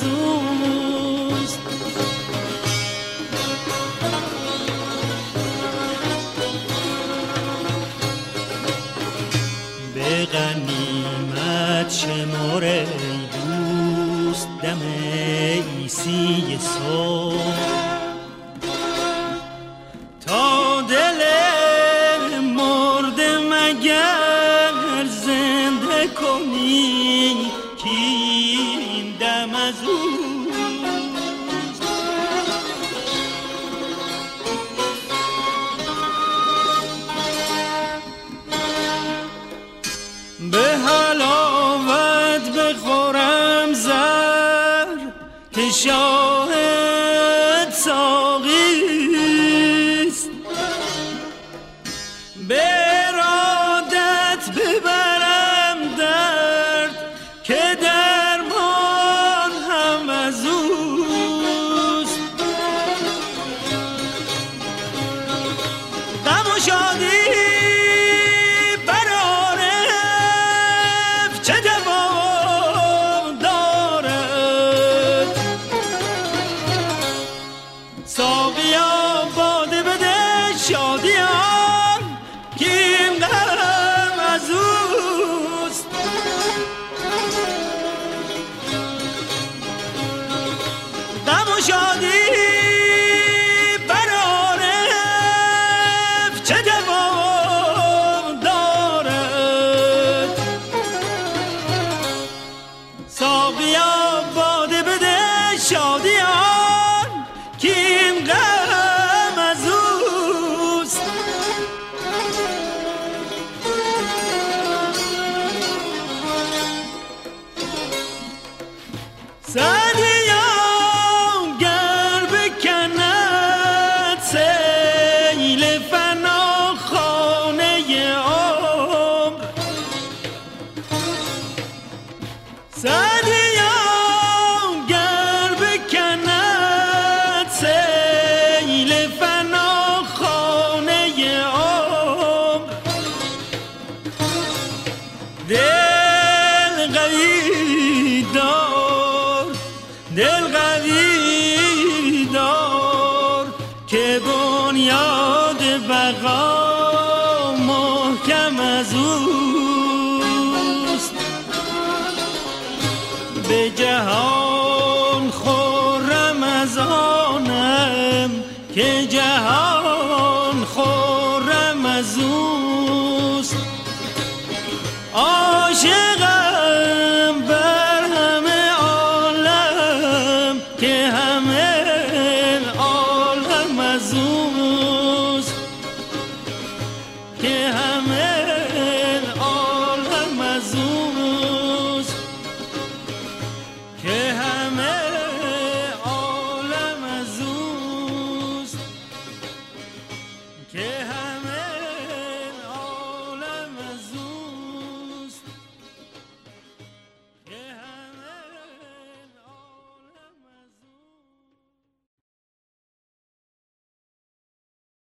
اوست. به غنیمت شمار ای دوست دم عیسی صبح، تا دل مرده مگر زنده کنی که این دم از اوست. به حلاوت بخورم زر که شاهد ساقیست، به ارادت ببرم درد که درمان هم از اوست. غم و شادی چه دوام دارد، ساقیا باده بده شادیان که این غم از اوست. غم و شادی برارف چه دوام دارد، ساقیا باده بده شادیان که این غم از اوست. سعدیا گر بکند سیل فنا خانه عمر، سعدیا گر بکند سیل فنا خانه عمر، دل قوی دار، دل قوی دار که بنیاد بقا محکم از اوست. به جهان خرم از آنم که جهان خرم از اوست. عاشق